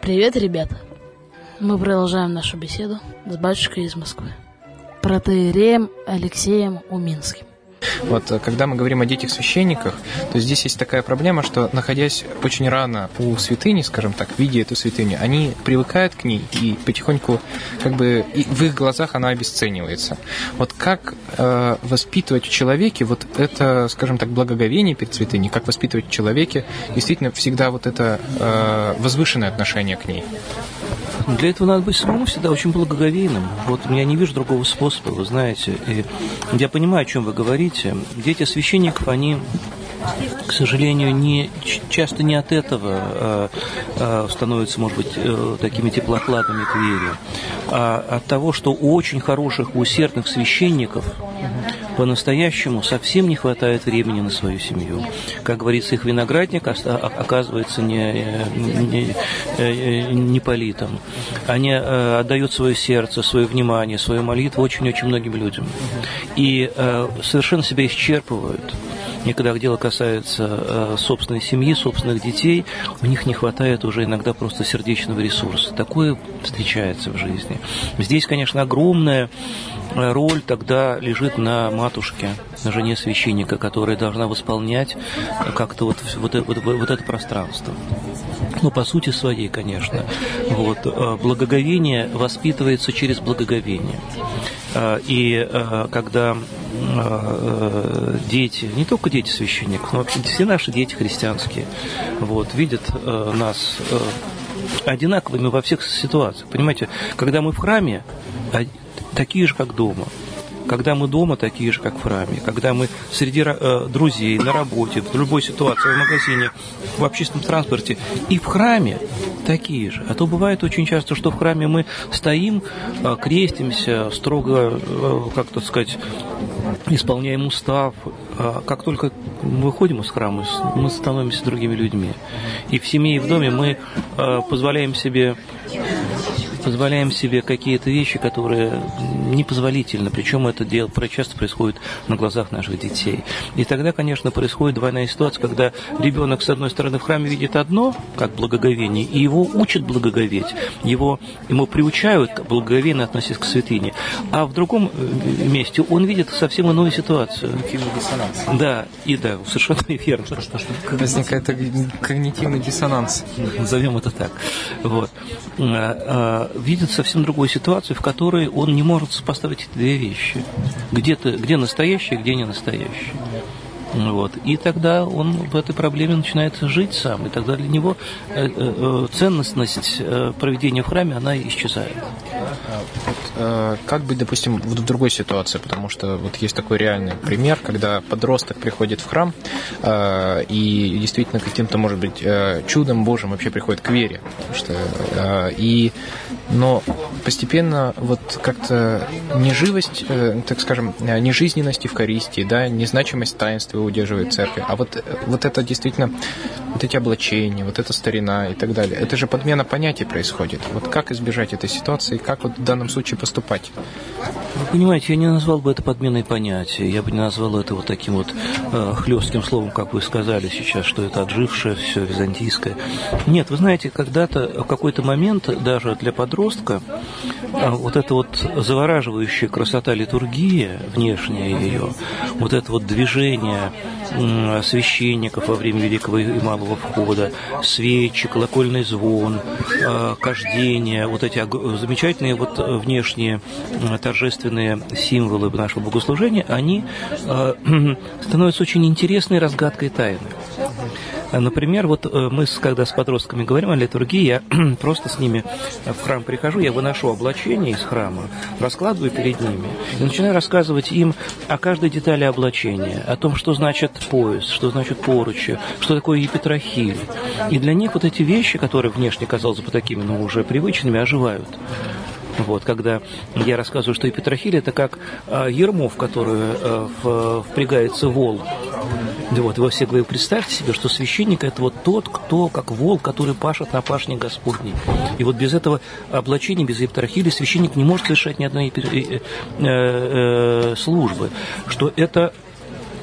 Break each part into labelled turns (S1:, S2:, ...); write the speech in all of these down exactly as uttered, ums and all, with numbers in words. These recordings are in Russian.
S1: Привет, ребята! Мы продолжаем нашу беседу с батюшкой из Москвы, протоиереем Алексеем Уминским.
S2: Вот, когда мы говорим о детях-священниках, то здесь есть такая проблема, что, находясь очень рано у святыни, скажем так, видя эту святыню, они привыкают к ней, и потихоньку, как бы, и в их глазах она обесценивается. Вот как э, воспитывать в человеке вот это, скажем так, благоговение перед святыней, как воспитывать в человеке действительно всегда вот это э, возвышенное отношение к ней?
S3: Для этого надо быть самому всегда очень благоговейным. Вот я не вижу другого способа, вы знаете. И я понимаю, о чем вы говорите. Дети священников, они, к сожалению, не, часто не от этого а, а, становятся, может быть, такими теплохладными к вере, а от того, что у очень хороших, усердных священников по-настоящему совсем не хватает времени на свою семью. Как говорится, их виноградник оказывается не, не, не политом. Они отдают свое сердце, свое внимание, свою молитву очень-очень многим людям. И совершенно себя исчерпывают. И когда дело касается собственной семьи, собственных детей, у них не хватает уже иногда просто сердечного ресурса. Такое встречается в жизни. Здесь, конечно, огромная роль тогда лежит на матушке, на жене священника, которая должна восполнять как-то вот, вот, вот, вот это пространство. Ну, по сути своей, конечно. Вот. Благоговение воспитывается через благоговение. И когда дети, не только дети священников, но вообще все наши дети христианские, вот, видят нас одинаковыми во всех ситуациях. Понимаете, когда мы в храме, такие же, как дома. Когда мы дома, такие же, как в храме. Когда мы среди э, друзей, на работе, в любой ситуации, в магазине, в общественном транспорте и в храме, такие же. А то бывает очень часто, что в храме мы стоим, э, крестимся, строго, э, как так сказать, исполняем устав. А как только мы выходим из храма, мы становимся другими людьми. И в семье, и в доме мы э, позволяем себе... позволяем себе какие-то вещи, которые непозволительны, причем это дело часто происходит на глазах наших детей. И тогда, конечно, происходит двойная ситуация, когда ребенок, с одной стороны, в храме видит одно, как благоговение, и его учат благоговеть, его, ему приучают благоговейно относиться к святыне, а в другом месте он видит совсем иную ситуацию.
S2: Когнитивный диссонанс.
S3: Да, и да, совершенно верно. Что, что, что?
S2: Возникает когнитивный диссонанс.
S3: Назовем это так. Вот. Видит совсем другую ситуацию, в которой он не может сопоставить эти две вещи. Где-то, где настоящее, где не настоящее. Вот. И тогда он в этой проблеме начинает жить сам. И тогда для него ценностность проведения в храме, она исчезает.
S2: Вот, как быть, допустим, в другой ситуации? Потому что вот есть такой реальный пример, когда подросток приходит в храм и действительно каким-то, может быть, чудом Божьим вообще приходит к вере. Потому что, и, но постепенно вот как-то неживость, так скажем, нежизненность Евхаристии, да, незначимость таинства удерживает церковь, а вот, вот это действительно, вот эти облачения, вот эта старина и так далее, это же подмена понятий происходит. Вот как избежать этой ситуации, как вот в данном случае поступать?
S3: Вы понимаете, я не назвал бы это подменой понятий, я бы не назвал это вот таким вот э, хлестким словом, как вы сказали сейчас, что это отжившее все византийское. Нет, вы знаете, когда-то, в какой-то момент, даже для подростка, э, вот эта вот завораживающая красота литургии, внешняя ее, вот это вот движение э, священников во время Великого и Малого Входа, свечи, колокольный звон, э, кождение, вот эти замечательные вот внешние э, торжественные символы нашего богослужения, они э, становятся очень интересной разгадкой тайны. Например, вот мы, когда с подростками говорим о литургии, я просто с ними в храм прихожу, я выношу облачение из храма, раскладываю перед ними и начинаю рассказывать им о каждой детали облачения, о том, что значит пояс, что значит поручи, что такое епитрахиль. И для них вот эти вещи, которые внешне казалось бы такими, но уже привычными, оживают. Вот, когда я рассказываю, что епитрахиль – это как э, ермо, в которое э, в, впрягается вол. Вот, вы все говорите, представьте себе, что священник – это вот тот, кто, как вол, который пашет на пашне Господней. И вот без этого облачения, без епитрахиля священник не может совершать ни одной э, э, э, службы. Что это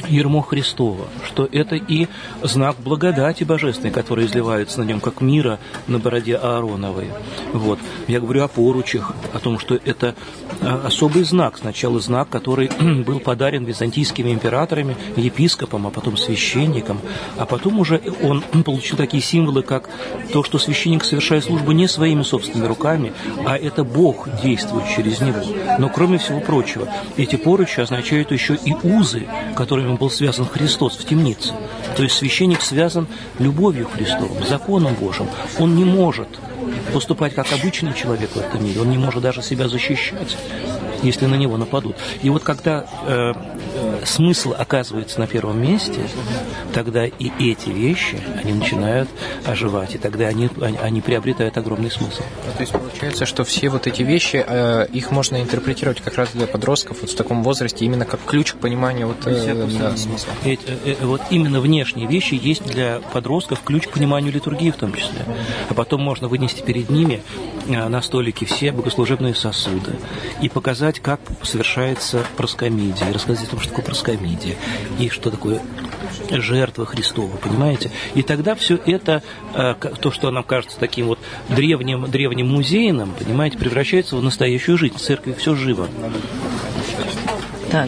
S3: ярмо Христово, что это и знак благодати божественной, который изливается на нем, как мира на бороде Аароновой. Вот. Я говорю о поручах, о том, что это особый знак, сначала знак, который был подарен византийскими императорами, епископам, а потом священникам, а потом уже он получил такие символы, как то, что священник совершает службу не своими собственными руками, а это Бог действует через него. Но кроме всего прочего, эти поручи означают еще и узы, которыми был связан Христос в темнице. То есть священник связан любовью Христовым, законом Божьим. Он не может поступать как обычный человек в этом мире, он не может даже себя защищать, если на него нападут. И вот когда э, э, смысл оказывается на первом месте, тогда и эти вещи, они начинают оживать, и тогда они, они, они приобретают огромный смысл.
S2: То есть получается, что все вот эти вещи, э, их можно интерпретировать как раз для подростков вот в таком возрасте, именно как ключ к пониманию вот, э, да, смысла.
S3: Э, э, э, вот именно внешние вещи есть для подростков ключ к пониманию литургии в том числе. А потом можно вынести перед ними э, на столике все богослужебные сосуды и показать, как совершается проскомидия, и рассказать о том, что такое проскомидия, и что такое жертва Христова, понимаете? И тогда все это, то, что нам кажется таким вот древним, древним музейным, понимаете, превращается в настоящую жизнь. В церкви все живо.
S4: Так,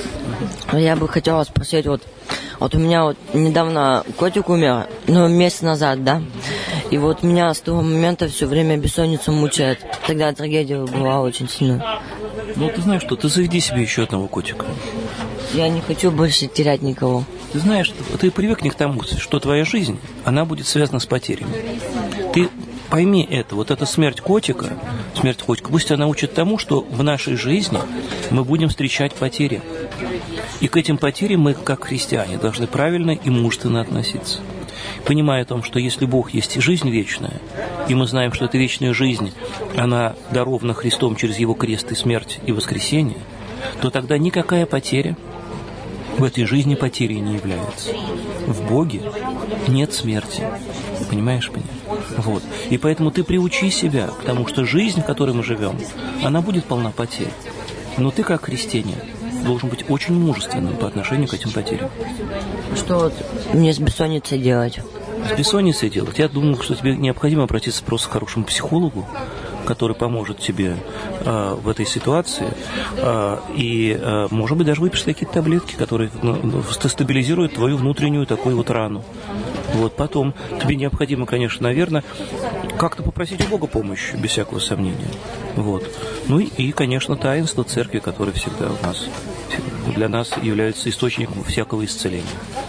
S4: я бы хотела спросить, вот, вот у меня вот недавно котик умер, ну, месяц назад, да, и вот меня с того момента все время бессонница мучает. Тогда трагедия была очень сильная.
S3: Ну, ты знаешь что, ты заведи себе еще одного котика.
S4: Я не хочу больше терять никого.
S3: Ты знаешь, ты привыкни к тому, что твоя жизнь, она будет связана с потерями. Ты пойми это, вот эта смерть котика, смерть котика, пусть она учит тому, что в нашей жизни мы будем встречать потери. И к этим потерям мы, как христиане, должны правильно и мужественно относиться. Понимая о том, что если Бог есть жизнь вечная, и мы знаем, что эта вечная жизнь, она дарована Христом через Его крест и смерть и воскресение, то тогда никакая потеря в этой жизни потерей не является. В Боге нет смерти. Понимаешь меня? Вот. И поэтому ты приучи себя к тому, что жизнь, в которой мы живем, она будет полна потерь. Но ты, как христианин, должен быть очень мужественным по отношению к этим потерям.
S4: Что вот мне с бессонницей делать?
S3: С бессонницей делать? Я думаю, что тебе необходимо обратиться просто к хорошему психологу, который поможет тебе э, в этой ситуации, э, и, э, может быть, даже выпишет какие-то таблетки, которые ну, стабилизируют твою внутреннюю такую вот рану. Вот, потом тебе необходимо, конечно, наверное, как-то попросить у Бога помощи, без всякого сомнения. Вот. Ну и, и, конечно, таинство церкви, которое всегда у нас, для нас является источником всякого исцеления.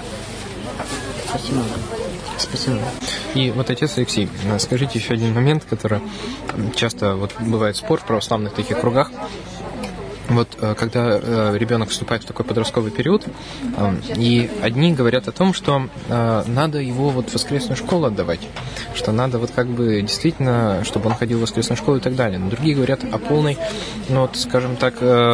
S4: Спасибо. Спасибо.
S2: И вот, отец Алексей, скажите еще один момент, который часто вот бывает спор в православных таких кругах. Вот когда ребенок вступает в такой подростковый период, и одни говорят о том, что надо его вот в воскресную школу отдавать, что надо вот как бы действительно, чтобы он ходил в воскресную школу и так далее. Но другие говорят о полной, ну вот, скажем так,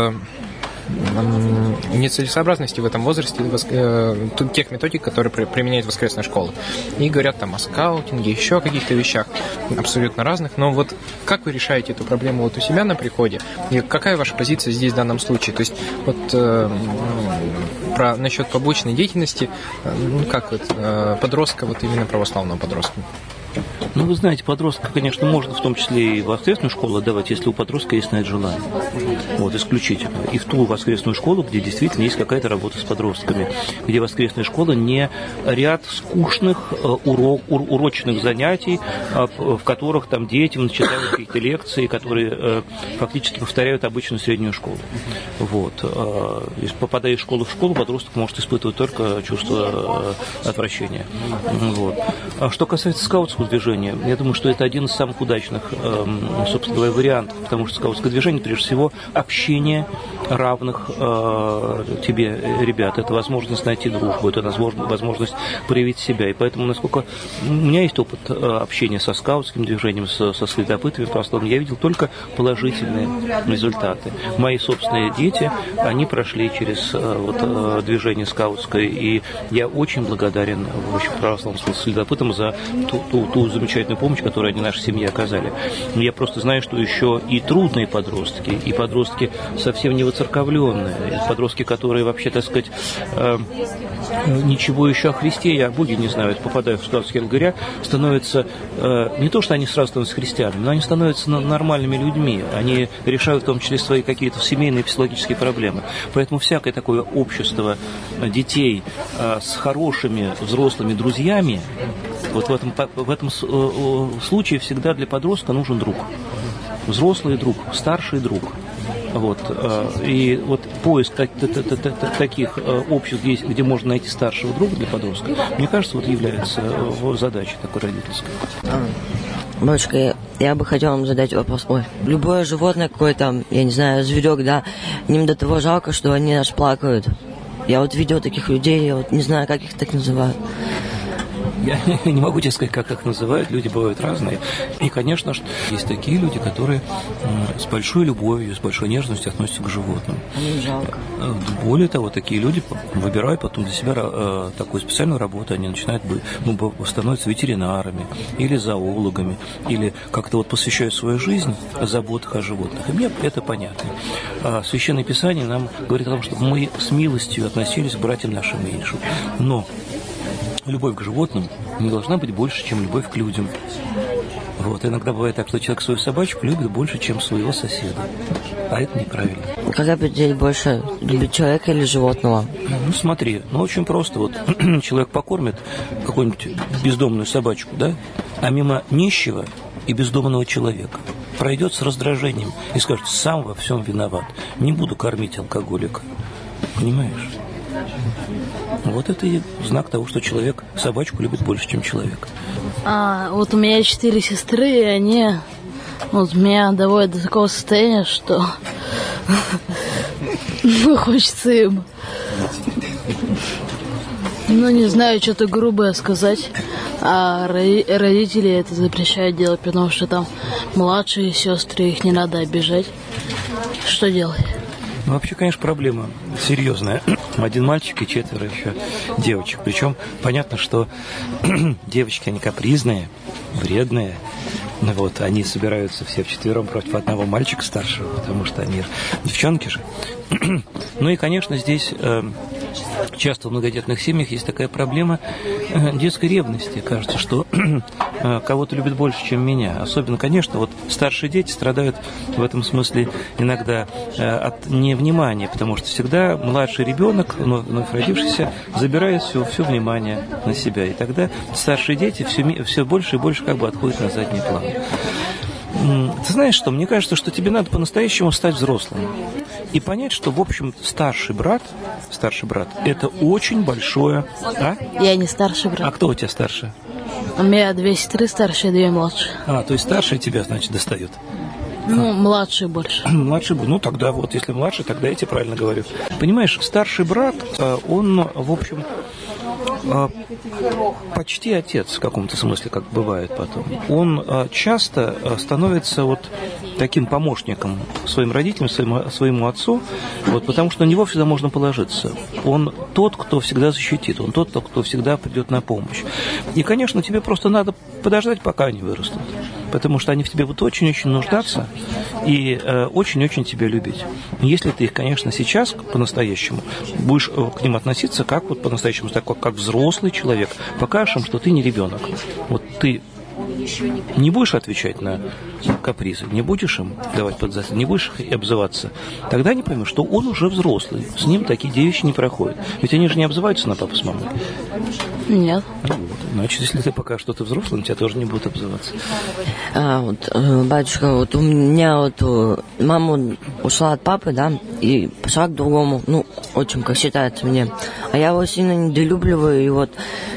S2: нецелесообразности в этом возрасте тех методик, которые применяет воскресная школа. И говорят там о скаутинге, еще о каких-то вещах абсолютно разных. Но вот как вы решаете эту проблему вот у себя на приходе? И какая ваша позиция здесь в данном случае? То есть вот э, про, насчет побочной деятельности, ну как вот, э, подростка, вот именно православного подростка?
S3: Ну, вы знаете, подростка, конечно, можно в том числе и в воскресную школу отдавать, если у подростка есть на это желание. Вот, исключительно. И в ту воскресную школу, где действительно есть какая-то работа с подростками, где воскресная школа не ряд скучных, урок, урочных занятий, в которых там дети читают какие-то лекции, которые фактически повторяют обычную среднюю школу. Вот. Если попадая из школы в школу, подросток может испытывать только чувство отвращения. Вот. А что касается скаутского движения, я думаю, что это один из самых удачных, собственно говоря, вариантов, потому что скаутское движение, прежде всего, общение равных тебе ребят. Это возможность найти дружбу, это возможность проявить себя. И поэтому, насколько у меня есть опыт общения со скаутским движением, со, со следопытами православными, я видел только положительные результаты. Мои собственные дети, они прошли через вот, движение скаутское, и я очень благодарен в общем, православным следопытам за ту, ту, ту замечательную помощь, которую они нашей семье оказали. Я просто знаю, что еще и трудные подростки, и подростки совсем не в воцерковленные, подростки, которые вообще, так сказать, э, ничего еще о Христе и о Боге не знают, попадая в ситуацию лагеря, становятся, э, не то, что они сразу становятся христианами, но они становятся нормальными людьми, они решают в том числе свои какие-то семейные психологические проблемы. Поэтому всякое такое общество детей э, с хорошими взрослыми друзьями, вот в этом, в этом случае всегда для подростка нужен друг. Взрослый друг, старший друг. Вот. И вот поиск таких обществ, где можно найти старшего друга для подростка, мне кажется, вот является задачей такой родительской.
S4: Бабушка, я бы хотела вам задать вопрос. Ой, любое животное какое-то, я не знаю, зверек, да, им до того жалко, что они аж плакают. Я вот видел таких людей, я вот не знаю, как их так называют.
S3: Я не могу тебе сказать, как их называют, люди бывают разные. И, конечно, есть такие люди, которые с большой любовью, с большой нежностью относятся к животным.
S4: Им жалко.
S3: Более того, такие люди выбирают потом для себя такую специальную работу, они начинают быть, ну, становятся ветеринарами или зоологами, или как-то вот посвящают свою жизнь заботах о животных. И мне это понятно. А Священное Писание нам говорит о том, чтобы мы с милостью относились к братьям нашим меньшим. Но любовь к животным не должна быть больше, чем любовь к людям. Вот. Иногда бывает так, что человек свою собачку любит больше, чем своего соседа. А это неправильно.
S4: Как определить больше, любить человека или животного?
S3: Ну, смотри, ну, очень просто. Вот человек покормит какую-нибудь бездомную собачку, да, а мимо нищего и бездомного человека пройдет с раздражением и скажет: сам во всем виноват, не буду кормить алкоголика. Понимаешь? Вот это и знак того, что человек собачку любит больше, чем человек.
S1: А, вот у меня четыре сестры, и они вот меня доводят до такого состояния, что ну, хочется им, ну, не знаю, что-то грубое сказать. А родители это запрещают делать, потому что там младшие сестры, их не надо обижать. Что делать?
S3: Ну, вообще, конечно, проблема серьезная. Один мальчик и четверо еще девочек. Причем понятно, что девочки, они капризные, вредные. Вот, они собираются все вчетвером против одного мальчика старшего, потому что они девчонки же. Ну и, конечно, здесь э, часто в многодетных семьях есть такая проблема э, детской ревности. Кажется, что э, кого-то любят больше, чем меня. Особенно, конечно, вот старшие дети страдают в этом смысле иногда э, от невнимания, потому что всегда младший ребенок, вновь родившийся, забирает все, все внимание на себя. И тогда старшие дети все, все больше и больше как бы отходят на задний план. Ты знаешь что? Мне кажется, что тебе надо по-настоящему стать взрослым и понять, что, в общем, старший брат, старший брат, это очень большое... А?
S1: Я не старший брат.
S3: А кто у тебя старше?
S1: У меня две сестры старшие, две младшие.
S3: А, то есть старший тебя, значит, достает?
S1: Ну, а. младший больше.
S3: Младший, ну тогда вот, если младший, тогда я тебе правильно говорю. Понимаешь, старший брат, он, в общем... почти отец в каком-то смысле, как бывает потом. Он часто становится вот таким помощником своим родителям, своему, своему отцу, вот, потому что на него всегда можно положиться. Он тот, кто всегда защитит, он тот, кто всегда придет на помощь. И, конечно, тебе просто надо подождать, пока они вырастут, потому что они в тебе будут очень-очень нуждаться и э, очень-очень тебя любить. Если ты их, конечно, сейчас по-настоящему будешь к ним относиться как вот по-настоящему, так, как, как взрослый человек, покажешь им, что ты не ребенок. Вот ты не будешь отвечать на капризы, не будешь им давать подзад, не будешь их обзываться, тогда они поймут, что он уже взрослый, с ним такие вещи не проходят. Ведь они же не обзываются на папу с мамой.
S1: Нет.
S3: Ну, вот. Значит, если ты покажешь, что ты взрослый, тебя тоже не будут обзываться.
S4: А, вот, батюшка, вот у меня вот мама ушла от папы, да, и пошла к другому, ну, отчим, как считается мне. А я его сильно недолюбливаю, и вот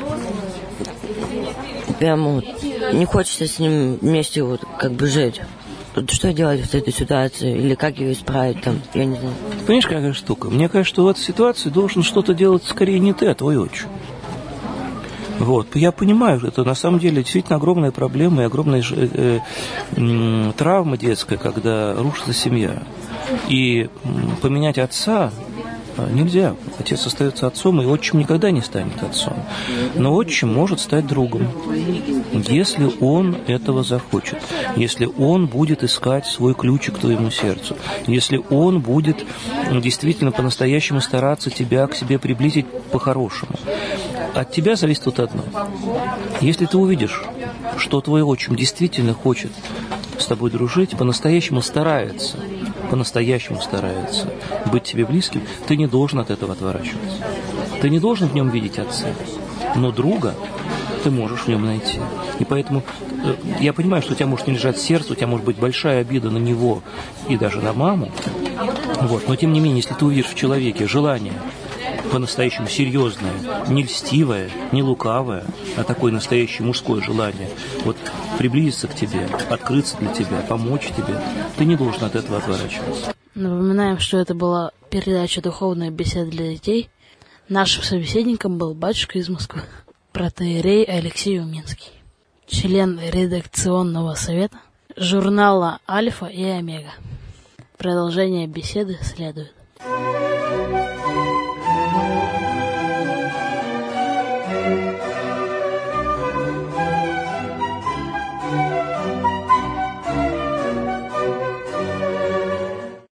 S4: прямо вот не хочется с ним вместе вот как бы жить. Что делать в этой ситуации? Или как ее исправить там? Я не знаю.
S3: Понимаешь, какая штука? Мне кажется, что в этой ситуации должен что-то делать скорее не ты, а твой отчим. Вот. Я понимаю, что это на самом деле действительно огромная проблема и огромная э, э, травма детская, когда рушится семья. И поменять отца Нельзя. Отец остается отцом, и отчим никогда не станет отцом. Но отчим может стать другом, если он этого захочет, если он будет искать свой ключик к твоему сердцу, если он будет действительно по-настоящему стараться тебя к себе приблизить по-хорошему. От тебя зависит вот одно. Если ты увидишь, что твой отчим действительно хочет с тобой дружить, по-настоящему старается, по-настоящему старается быть тебе близким, ты не должен от этого отворачиваться. Ты не должен в нем видеть отца, но друга ты можешь в нем найти. И поэтому я понимаю, что у тебя может не лежать сердце, у тебя может быть большая обида на него и даже на маму. Вот. Но тем не менее, если ты увидишь в человеке желание по-настоящему серьезное, не льстивое, не лукавое, а такое настоящее мужское желание, вот приблизиться к тебе, открыться для тебя, помочь тебе, ты не должен от этого отворачиваться.
S1: Напоминаем, что это была передача «Духовная беседа для детей». Нашим собеседником был батюшка из Москвы, протоиерей Алексей Уминский, член редакционного совета журнала «Альфа и Омега». Продолжение беседы следует.